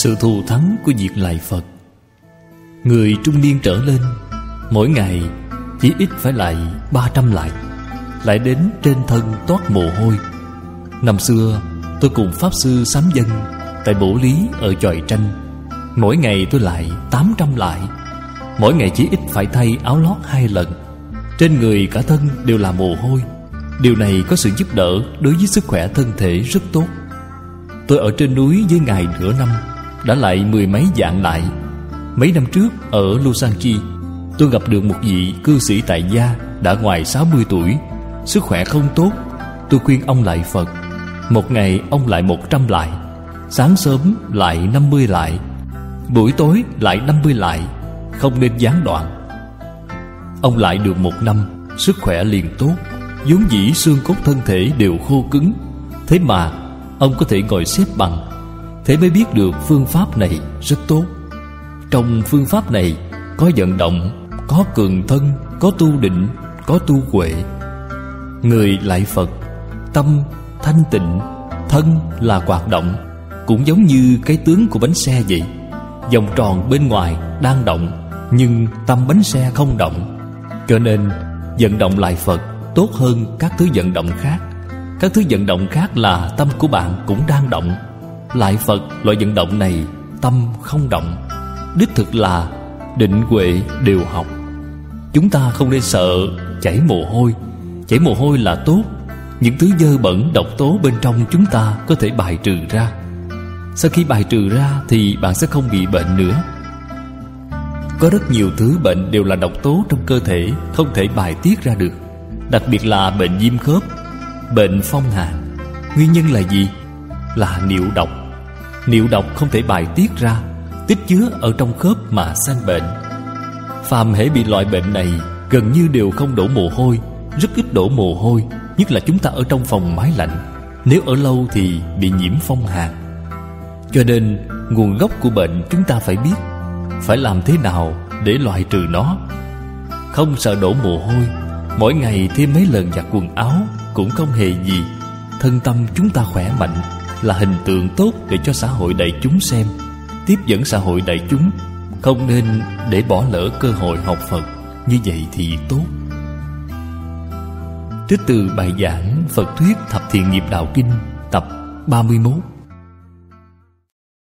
Sự thù thắng của việc lạy Phật. Người trung niên trở lên, mỗi ngày chỉ ít phải lạy 300 lạy, lại đến trên thân toát mồ hôi. Năm xưa tôi cùng Pháp Sư sám dân tại Bổ Lý ở Chòi Tranh. Mỗi ngày tôi lạy 800 lạy. Mỗi ngày chỉ ít phải thay áo lót 2 lần. Trên người cả thân đều là mồ hôi. Điều này có sự giúp đỡ đối với sức khỏe thân thể rất tốt. Tôi ở trên núi với Ngài nửa năm, đã lạy 10 mấy vạn lạy. Mấy năm trước ở Lusanchi, tôi gặp được một vị cư sĩ tại gia đã ngoài 60 tuổi, sức khỏe không tốt. Tôi khuyên ông lạy Phật. Một ngày ông lạy 100 lạy, sáng sớm lại 50 lạy, buổi tối lại 50 lạy, không nên gián đoạn. Ông lạy được 1 năm, sức khỏe liền tốt. Vốn dĩ xương cốt thân thể đều khô cứng, thế mà ông có thể ngồi xếp bằng. Thế mới biết được phương pháp này rất tốt. Trong phương pháp này có vận động, có cường thân, có tu định, có tu huệ. Người lạy Phật, tâm thanh tịnh, thân là hoạt động, cũng giống như cái tướng của bánh xe vậy. Vòng tròn bên ngoài đang động, nhưng tâm bánh xe không động. Cho nên vận động lạy Phật tốt hơn các thứ vận động khác. Các thứ vận động khác là tâm của bạn cũng đang động. Lạy Phật loại vận động này tâm không động. Đích thực là định huệ đều học. Chúng ta không nên sợ chảy mồ hôi. Chảy mồ hôi là tốt. Những thứ dơ bẩn độc tố bên trong chúng ta có thể bài trừ ra. Sau khi bài trừ ra thì bạn sẽ không bị bệnh nữa. Có rất nhiều thứ bệnh đều là độc tố trong cơ thể, không thể bài tiết ra được. Đặc biệt là bệnh viêm khớp, bệnh phong hàn. Nguyên nhân là gì? Là niệu độc. Niệu độc không thể bài tiết ra, tích chứa ở trong khớp mà sanh bệnh. Phàm hễ bị loại bệnh này, gần như đều không đổ mồ hôi, rất ít đổ mồ hôi. Nhất là chúng ta ở trong phòng máy lạnh, nếu ở lâu thì bị nhiễm phong hàn. Cho nên nguồn gốc của bệnh chúng ta phải biết, phải làm thế nào để loại trừ nó. Không sợ đổ mồ hôi, mỗi ngày thêm mấy lần giặt quần áo cũng không hề gì. Thân tâm chúng ta khỏe mạnh là hình tượng tốt để cho xã hội đại chúng xem, tiếp dẫn xã hội đại chúng. Không nên để bỏ lỡ cơ hội học Phật, như vậy thì tốt. Trích từ bài giảng Phật thuyết Thập Thiện Nghiệp Đạo Kinh tập 31.